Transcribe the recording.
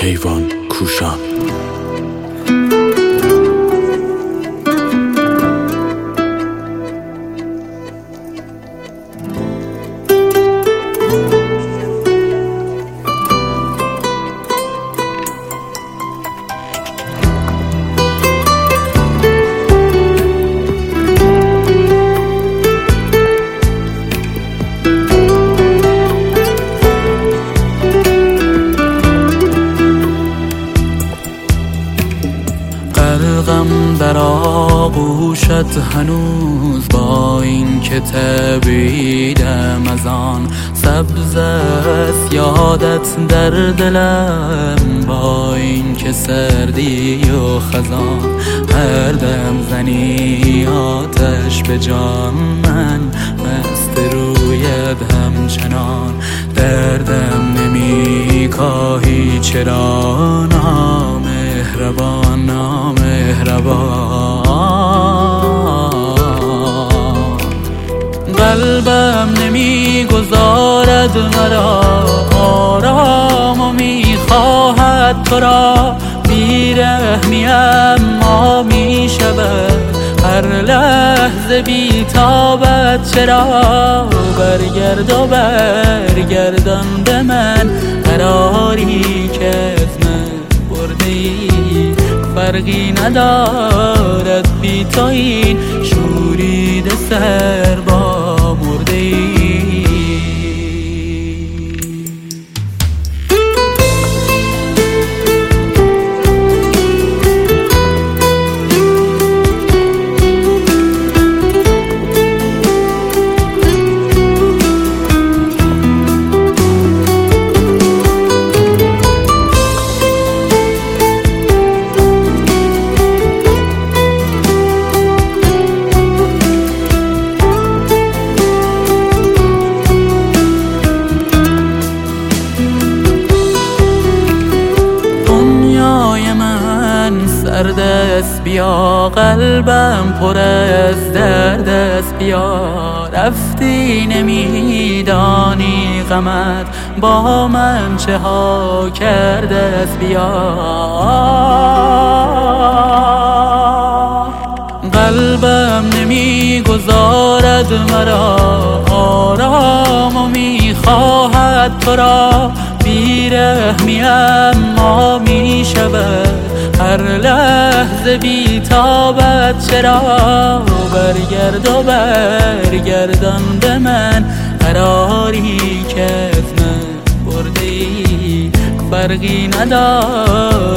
کیوان کوشان. غرقم در آغوشت هنوز، با این که تبیدم از آن سبز است یادت در دلم، با این که سردی و خزان هر دم زنی آتش به جان، من مست رویت همچنان دردم نمی کاهی چرا نامهربان قلبم نمی گذارد مرا آرام و می خواهد تو را، بیرحمی اما می شود هر لحظه بی تابت چرا، برگرد و برگردان به من قراری که از من برده ای، فرقی ندارد بی تو این شورید سر با مرده ای. سرد است بیا قلبم پر از درد است بیا، رفتی نمیدانی غمت با من چه ها کرده است بیا، قلبم نمیگذارد مرا آرام و میخواهد تو را، بیرحمی اما میشود هر لحظه بی تابت چرا، برگرد و برگردان به من قراری که از من برده ای، فرقی ندارد